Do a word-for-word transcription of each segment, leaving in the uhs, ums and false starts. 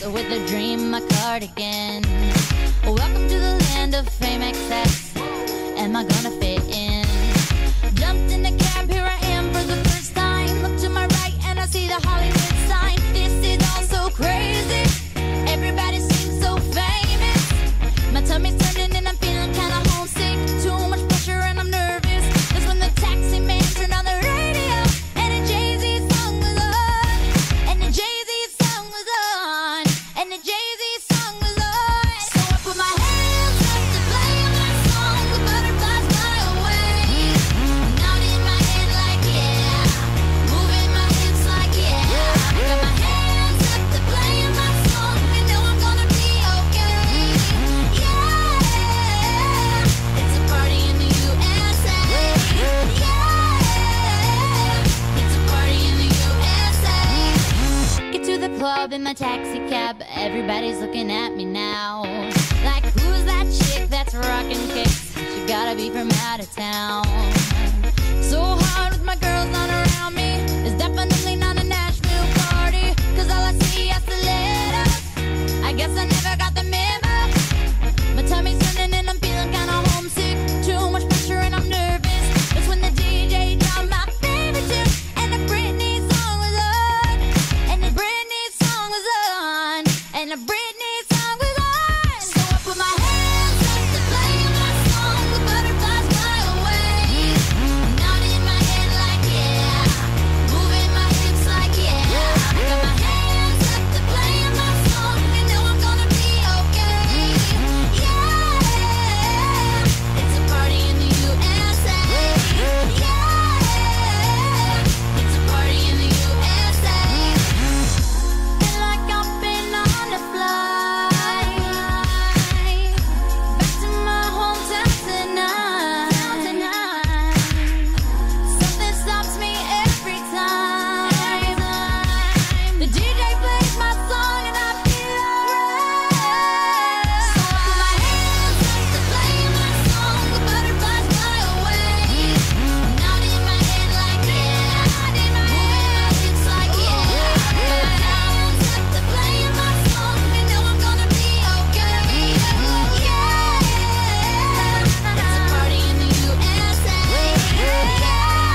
with a dream, my cardigan. Welcome to the land of fame excess. Am I gonna fit in? Jumped in the cab, here I am for the first time. Look to my right and I see the Hollywood sign. This is all so crazy. Everybody seems so famous. My tummy's turning and I'm feeling kinda homesick. Too much pressure and I'm nervous. That's when the taxi man turned on the radio and a Jay-Z song was on. And the Jay-Z song was on. And the Jay-Z song was on. So I put my hands up to play my song. The butterflies fly away. Nodding in my head like yeah. Moving my hips like yeah. Got my hands up to play my song. You know I'm gonna be okay. Yeah. It's a party in the U S A. Yeah. It's a party in the U S A. Get to the club in my taxi cab. Everybody's looking at me now. Like, who's that chick that's rocking kicks? She gotta be from out of town. So hard with my girls not around me. It's definitely not a Nashville party. Cause all I see are stilettos. I guess I never got the memo. My tummy's turning and I'm feeling kinda homesick. Too much pressure and I'm nervous. That's when the D J dropped my favorite tune. And the Britney song was on. And the Britney song was on. And the Britney song was on. So I put my hands up to play my song. The butterflies fly away. Nodding in my head like yeah. Moving my hips like yeah. Got my hands up to play my song. You know I'm gonna be okay. Yeah. It's a party in the U S A. Yeah. It's a party in the U S A. Feel like I've been on a flight back to my hometown tonight. Something stops me every time. The D J plays my song and I feel alright. So I put my hands up to play my song. The butterflies fly away. Nodding in my head like yeah. Moving my hips like yeah. Got my hands up to play my song. You know I'm gonna be okay. Yeah. It's a party in the U S A. Yeah.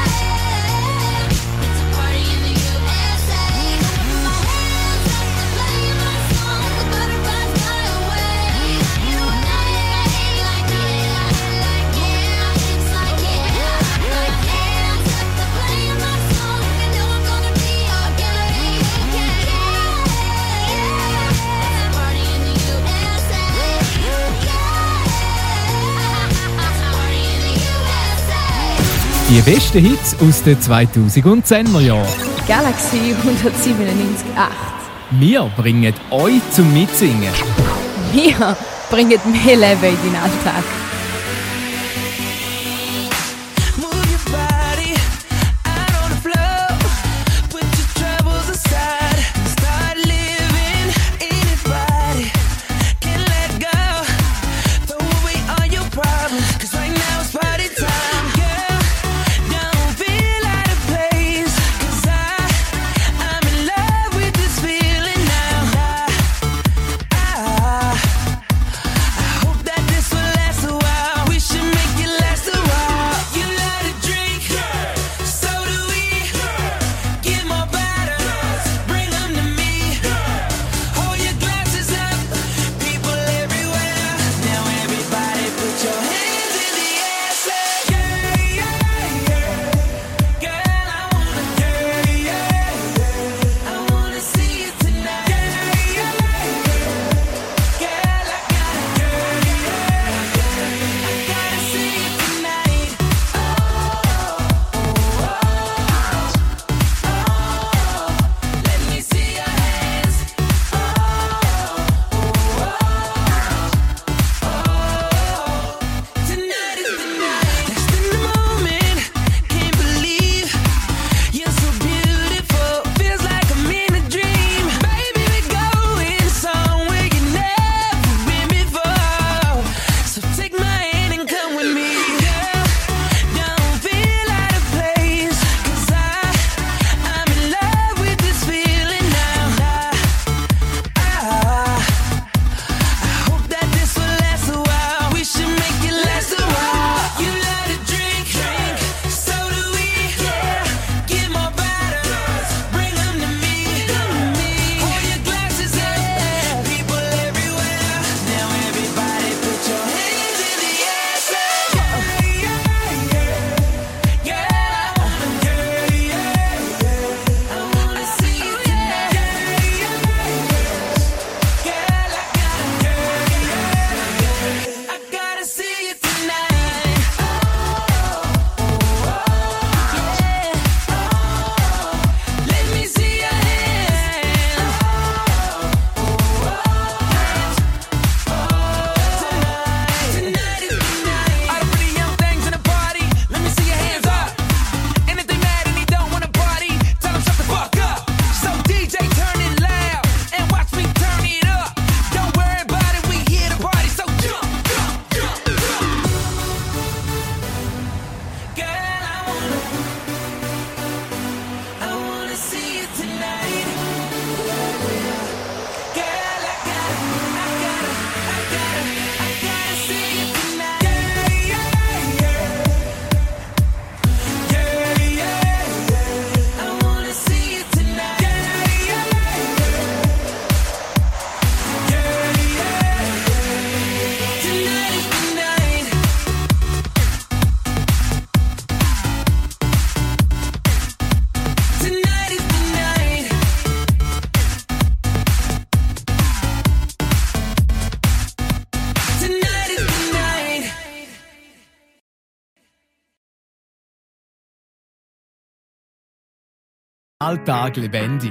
It's a party in the U S A. Put my hands up to play my song. The butterflies fly away. You know I'm not in my head like yeah. Moving my hips like yeah. Got my hands up to play my song. You know I'm gonna be okay. Yeah. It's a party in the U S A. Yeah. It's a party in the U S A. Die besten Hits aus den zweitausendzehner Jahren. Galaxy hundertsiebenundneunzig Komma acht. Wir bringen euch zum Mitsingen. Wir bringen mehr Leben in deinen Alltag. Move your body out on the floor. Put your troubles aside. Start living. Anybody can let go. Throw away all your problems. Cause right now it's party time. Girl, don't feel out of place. Cause I, I'm in love with this feeling now. I, I, I hope that this will last a while. Alltag lebendig.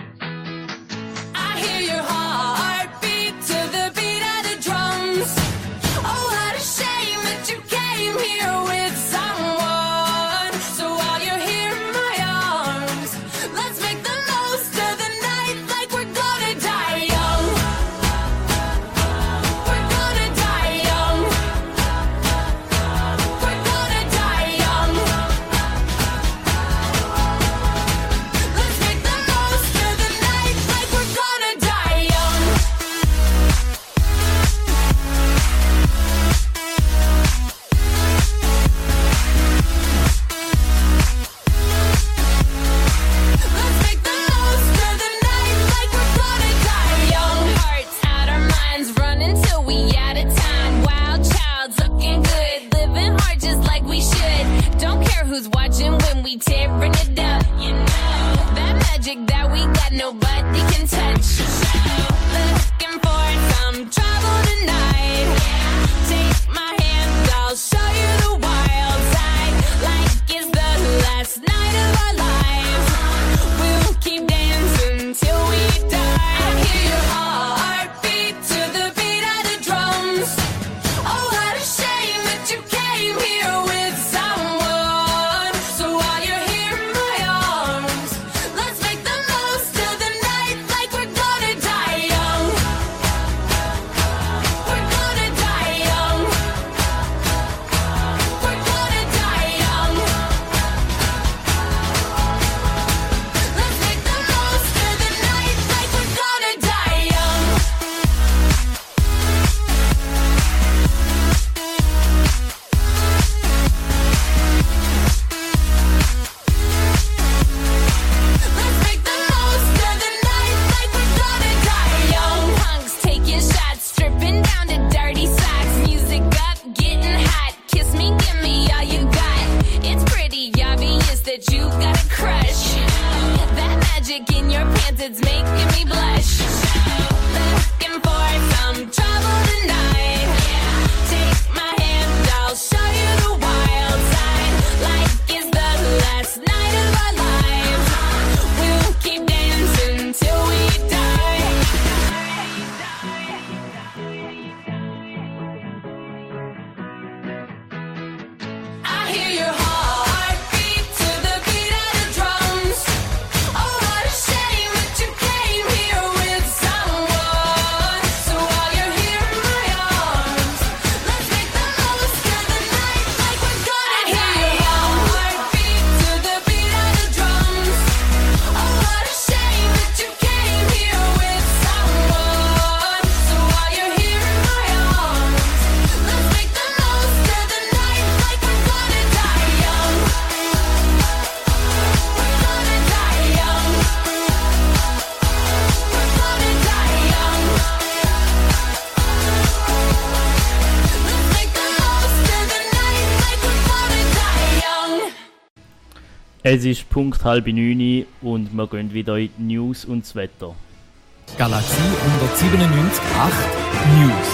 I hear your heartbeat to the beat of the drums. Oh, what a shame that you came here with someone. So while you're here in my arms, let's make the most of the night like we're gonna die young. We're gonna die young. We're gonna die young. Let's make the most of the night like we're gonna die young. Let's make the most of the night like we're gonna die young. Hearts out our minds, running till we out of time. Wild child's looking good, living hard just like we should. Don't care who's watching when we tearing it up. You know that magic that we got, nobody can touch. Looking for some trouble tonight. Take my hand, I'll show you the wild side. Like it's the last night of our lives. We'll keep dancing till we die. I hear your heartbeat to the beat of the drums. Oh, what a shame that you came here with someone. So while you're here in my arms, let's make the most of the night like we're gonna die young. We're gonna die young. We're gonna die young. Let's make the most of the night like we're gonna die young. Let's make the most of the night like we're gonna die young. Punks taking shots, stripping down to dirty socks. Music up, getting hot. Kiss me, give me all you got. It's pretty obvious that you got a crush. That magic in your pants, it's making me blush. Looking for some trouble tonight. Take my hand, I'll show you the wild side. Like it's the last night of our lives. We'll keep dancing till we die. I hear your heartbeat to the beat of the drums. Oh, what a shame that you came here with someone. So while you're here in my arms, let's make the most of the night like we're gonna die young. Heartbeat to the beat of the drums. Oh, what a shame that you came here with someone. So while you're here in my arms, let's make the most of the night like we're gonna die young. We're gonna die young. We're gonna die young. Let's make the most of the night like we're gonna die young. Es ist Punkt halb neun und wir gehen wieder in die News und das Wetter. Galaxie hundertsiebenundneunzig Komma acht News.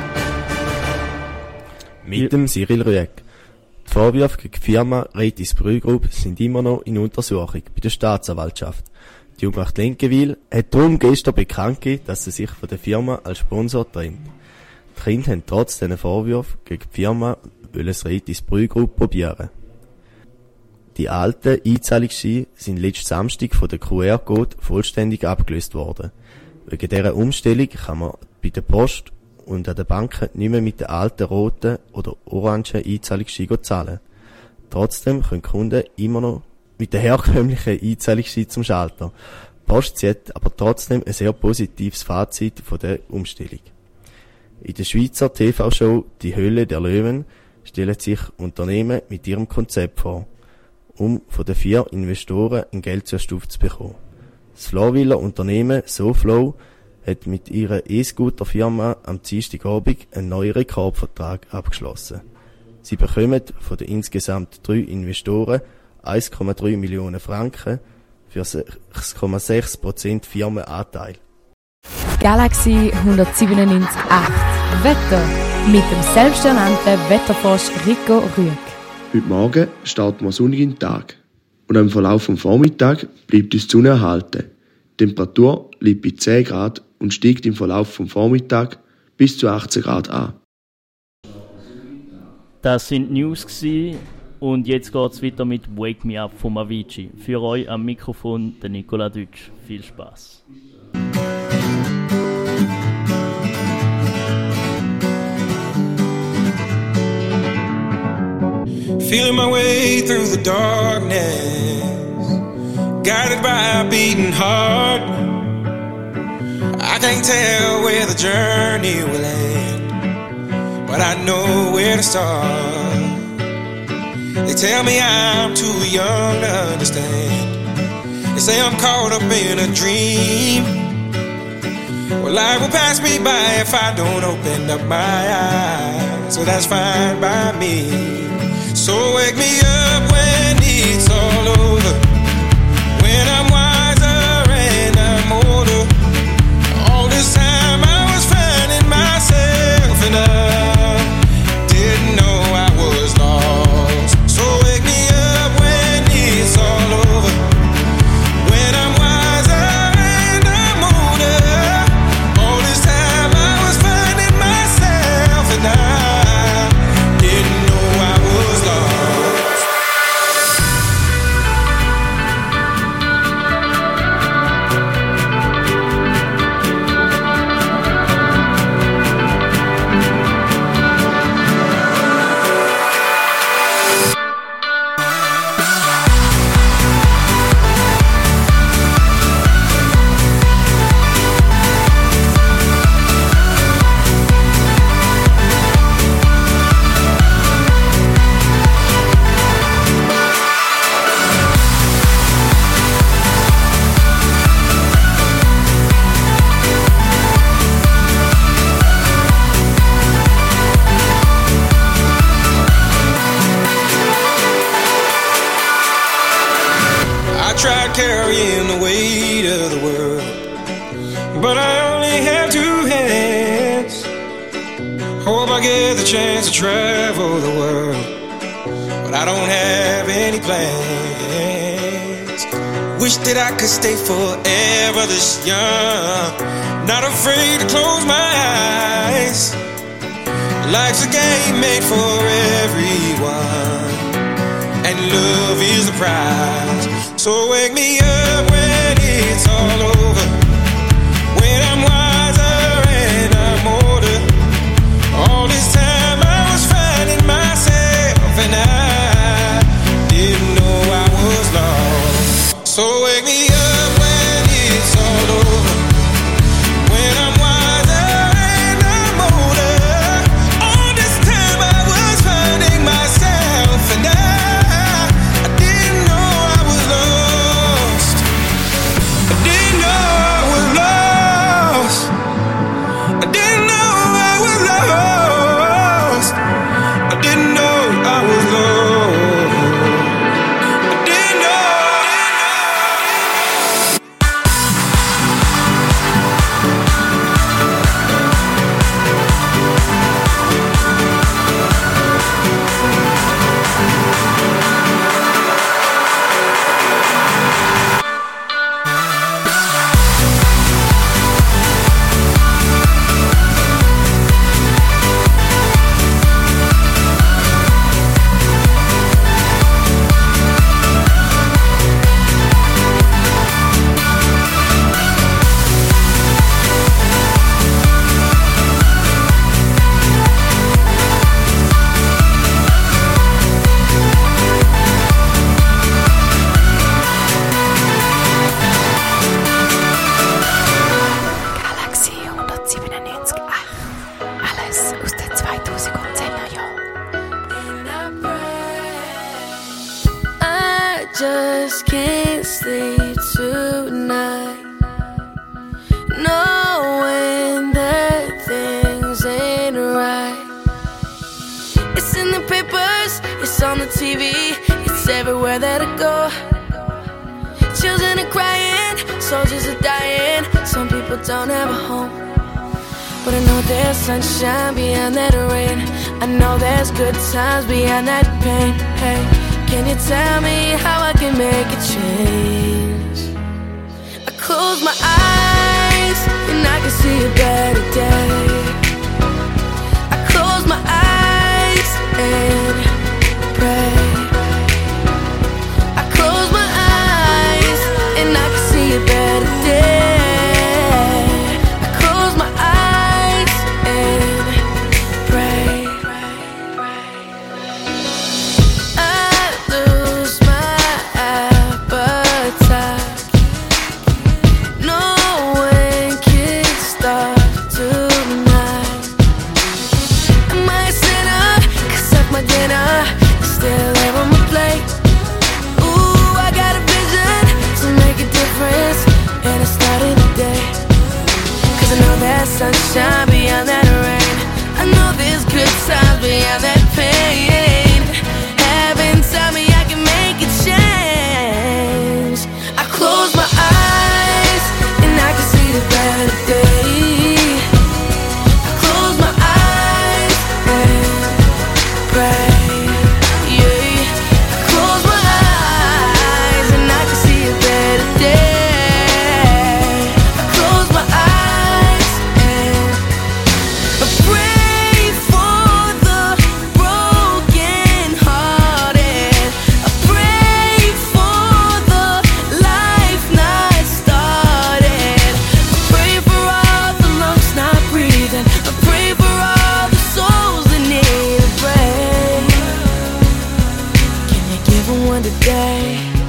Mit dem Cyril Rüegg. Die Vorwürfe gegen die Firma Reitis Brü Group sind immer noch in Untersuchung bei der Staatsanwaltschaft. Die Jugendwacht Lenkenwil hat darum gestern bekannt gegeben, dass sie sich von der Firma als Sponsor trennt. Die Kinder haben trotz diesen Vorwürfen gegen die Firma das Reitis Brü Group probieren. Die alten Einzahlungsscheine sind letzten Samstag von der Q R-Code vollständig abgelöst worden. Wegen dieser Umstellung kann man bei der Post und an den Banken nicht mehr mit den alten roten oder orangen Einzahlungsscheinen zahlen. Trotzdem können Kunden immer noch mit den herkömmlichen Einzahlungsscheinen zum Schalter. Die Post zieht aber trotzdem ein sehr positives Fazit von der Umstellung. In der Schweizer T V-Show «Die Höhle der Löwen» stellen sich Unternehmen mit ihrem Konzept vor, um von den vier Investoren ein Geldzustuf zu bekommen. Das Florwiller Unternehmen SoFlow hat mit ihrer E-Scooter-Firma am Dienstagabend einen neuen Rekordvertrag abgeschlossen. Sie bekommen von den insgesamt drei Investoren eins Komma drei Millionen Franken für sechs Komma sechs Prozent Firmenanteil. Galaxie hundertsiebenundneunzig Komma acht Wetter mit dem selbsternannten Wetterfrosch Rico Rüegg. Heute Morgen starten wir sonnigen Tag. und im Verlauf vom Vormittag bleibt uns die Sonne erhalten. Die Temperatur liegt bei zehn Grad und steigt im Verlauf vom Vormittag bis zu achtzehn Grad an. Das sind die News gewesen. Und jetzt geht es weiter mit Wake Me Up von Avicii. Für euch am Mikrofon der Nicola Deutsch. Viel Spaß. Feeling my way through the darkness, guided by a beating heart. I can't tell where the journey will end, but I know where to start. They tell me I'm too young to understand. They say I'm caught up in a dream. Well, life will pass me by if I don't open up my eyes. So that's fine by me. So wake me up when it's all over, when I'm wiser and I'm older. All this time I was finding myself and I didn't know I was lost. So wake me up when it's all over, when I'm wiser and I'm older. All this time I was finding myself and I didn't know I was lost. Carrying the weight of the world, but I only have two hands. Hope I get the chance to travel the world, but I don't have any plans. Wish that I could stay forever this young, not afraid to close my eyes. Life's a game made for everyone, and love is the prize. So wake me up when it's all over, when I'm wiser and I'm older. All this time I was finding myself and I didn't know I was lost. So wake me up when it's all over, when I'm wiser and I'm older. All this time I was finding myself and I just can't sleep tonight, knowing that things ain't right. It's in the papers, it's on the T V, it's everywhere that I go. Children are crying, soldiers are dying, some people don't have a home. But I know there's sunshine beyond that rain, I know there's good times beyond that pain. Hey, can you tell me how I can make see a better day. I close my eyes and pray. I close my eyes and I can see a better day. I close my eyes and pray. I lose my appetite. No one can stop tonight. Am I a sinner? 'Cause of my dinner is still there on my plate. Ooh, I got a vision to make a difference, and it's starting today. 'Cause I know there's sunshine beyond that rain. I know there's good times beyond that pain. Heaven tell me I can make a change. I close my eyes and I can see the better day. I close my eyes and pray. Yeah. I close my eyes and I can see a better day. I close my eyes and I pray for the broken hearted. I pray for the life not started. I pray for all the lungs not breathing. I pray for all the souls that need a break. Can you give them one today?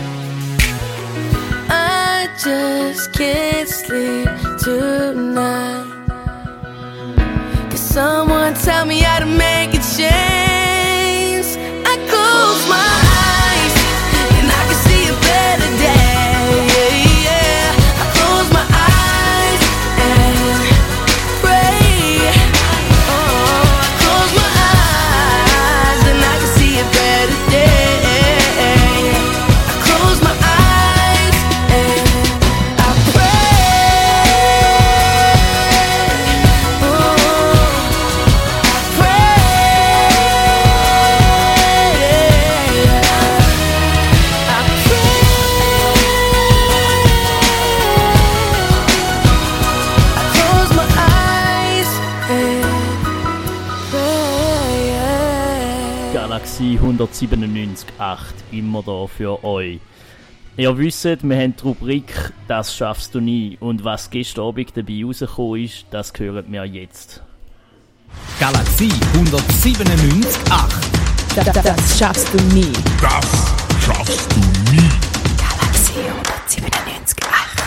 I just can't sleep tonight. Can someone tell me how to make a change? I close my eyes and I can see a better day. Yeah. I close my eyes and pray. Oh, I close my eyes and I can see a better day. I close my eyes and I pray. Oh, I pray. I pray. I close my eyes and pray. Galaxie hundertsiebenundneunzig Komma acht, immer da für euch. Ihr wisst, wir haben die Rubrik «Das schaffst du nie» und was gestern Abend dabei rausgekommen ist, das hören wir jetzt. Galaxie hundertsiebenundneunzig Komma acht. Das, das, das schaffst du nie. Das schaffst du nie. Galaxie hundertsiebenundneunzig Komma acht.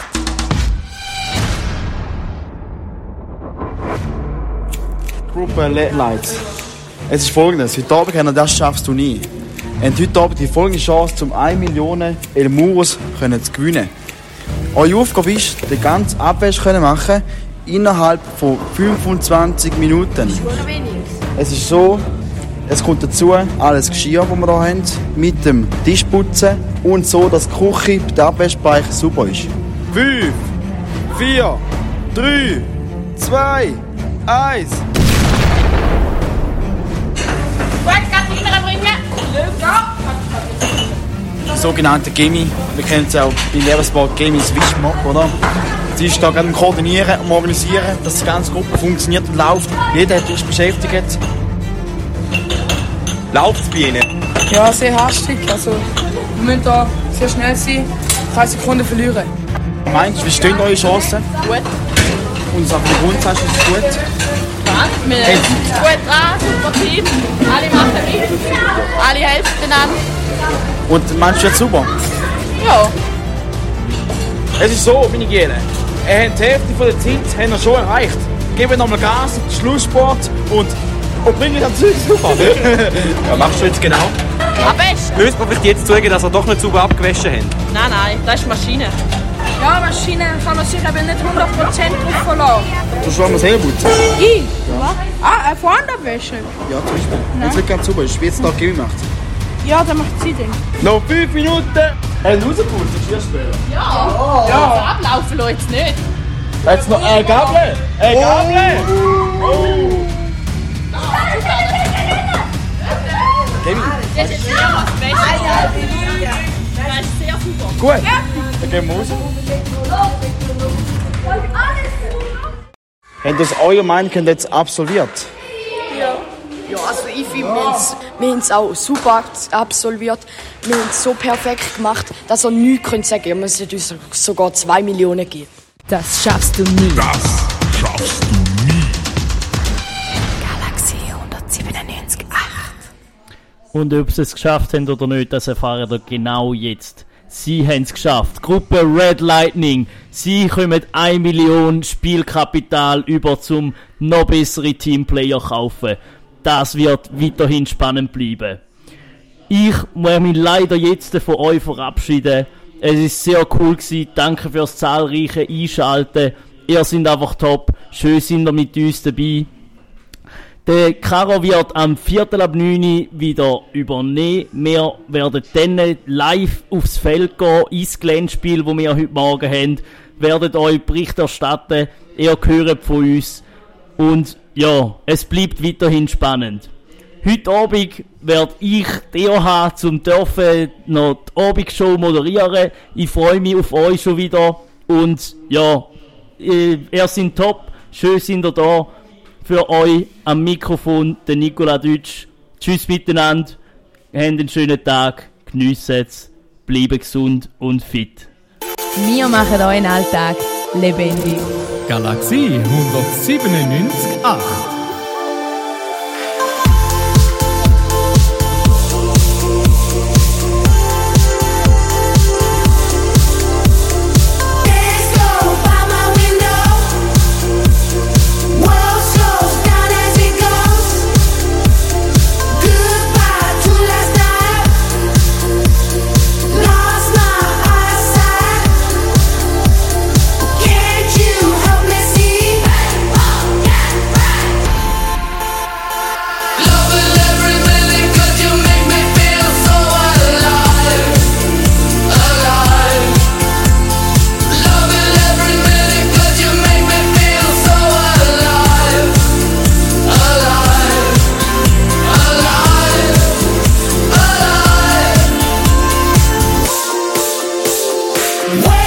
Gruppe Late Lights. Es ist folgendes: Heute Abend haben wir «Das schaffst du nie». Wir haben heute Abend die folgende Chance, um eine Million Elmuros zu gewinnen. Eure Aufgabe ist, den ganzen Abwasch zu machen innerhalb von fünfundzwanzig Minuten. Es ist so, es kommt dazu alles Geschirr, das wir hier haben, mit dem Tischputzen und so, dass die Küche, der Abwaschbereich super ist. fünf, vier, drei, zwei, eins. Die sogenannte Gemi, wir kennen es auch bei Lehrersport Gemi Swissmob, oder? Sie ist da gerade am Koordinieren und Organisieren, dass die ganze Gruppe funktioniert und läuft. Jeder hat sich beschäftigt. Läuft es bei Ihnen? Ja, sehr hastig. Also, wir müssen da sehr schnell sein, drei Sekunden verlieren. Meinst du, wie stehen eure Chancen? Gut. Und auf dem Grundsatz ist es gut? Ja, wir sind gut dran, super Team. Alle machen mit, alle helfen einander. Und meinst du jetzt super? Ja. Es ist so, meine Gene. Er hat die Hälfte von der Zeit haben wir schon erreicht. Geben nochmal Gas, Schlusssport und, und bringen dann Zeug super. Was machst du jetzt genau? Abwaschen. Müsst man vielleicht jetzt zugeben, dass wir doch nicht sauber abgewaschen haben? Nein, nein, das ist Maschine. Ja, Maschine kann man sich aber nicht hundert Prozent drauf verlassen. Du schaust mal selber putzen. Ich? Ja. Ah, eine Vorhandabwäsche? Ja, zum Beispiel. Wenn es nicht ganz sauber ist, wie jetzt da Gemi macht. Ja, dann macht sie den. Noch fünf Minuten. Ein rausgeputzt, Geschirrspüler. Ja. Oh. Ja. Also ablaufen lässt es nicht. Jetzt noch eine Gabel. Eine Gabel. Oh. Gemi. Das ist sehr was Besseres. Das ist sehr super. Gut. Dann gehen wir raus. Habt ihr aus eurer Meinung jetzt absolviert? Ja. Ja, also ich finde, wir haben es auch super absolviert. Wir haben es so perfekt gemacht, dass er nichts sagen können. Wir müssen uns sogar zwei Millionen geben. Das schaffst du nie. Das schaffst du nie. Galaxie hundertsiebenundneunzig Komma acht. Und ob sie es geschafft haben oder nicht, das erfahren wir genau jetzt. Sie haben es geschafft. Gruppe Red Lightning. Sie kommen eine Million Spielkapital über zum noch bessere Teamplayer kaufen. Das wird weiterhin spannend bleiben. Ich muss mich leider jetzt von euch verabschieden. Es ist sehr cool gewesen. Danke fürs zahlreiche Einschalten. Ihr seid einfach top. Schön sind ihr mit uns dabei. Der Caro wird am Viertel ab neun wieder übernehmen. Wir werden dann live aufs Feld gehen, ins Glänzspiel, das wir heute Morgen haben. Werden euch Bericht erstatten. Ihr hört von uns. Und ja, es bleibt weiterhin spannend. Heute Abend werde ich Theo haben, zum dürfen noch die Abendshow moderieren. Ich freue mich auf euch schon wieder. Und ja, ihr seid top. Schön sind ihr da. Für euch am Mikrofon der Nicola Deutsch. Tschüss miteinander. Habt einen schönen Tag. Geniessen es. Bleiben gesund und fit. Wir machen euren Alltag lebendig. Galaxie hundertsiebenundneunzig Komma acht. Wait!